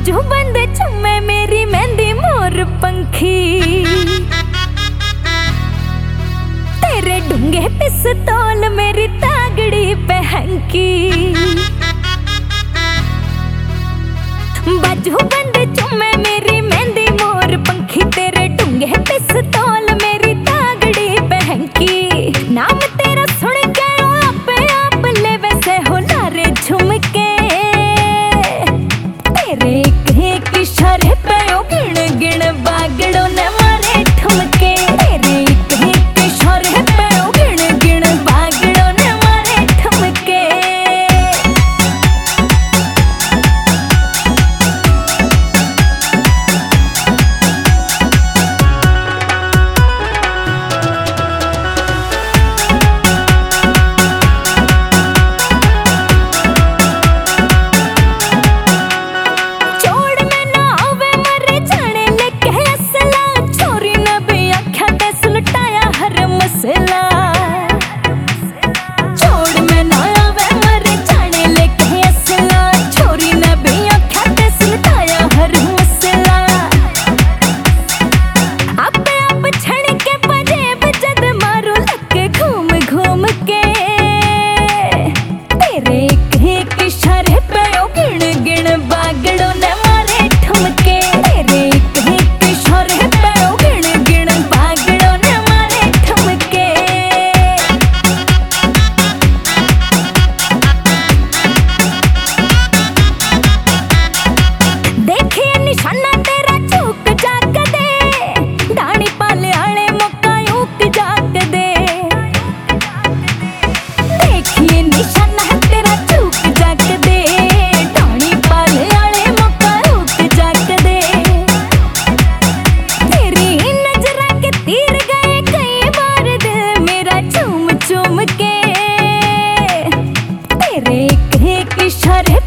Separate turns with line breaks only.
बाजू बंद चुम्मे मेरी मेहंदी मोर पंखी, तेरे ढूंगे पिस्तौल मेरी तागड़ी पहनकी। बाजू बंद चुम्मे मेरी मेहंदी मोर पंखी, तेरे ढूंगे पिस्तौल मेरी तागड़ी पहनकी। नाम तेरा सुन के आपे आप ले वैसे हो नारे झुमके, तेरे एक इशारे पे ओ गिण गिण बागड़ों ने मारे ठुमके। तेरे एक इशारे पे ओ गिण गिण बागड़ों ने मारे ठुमके। तेरे एक इशारे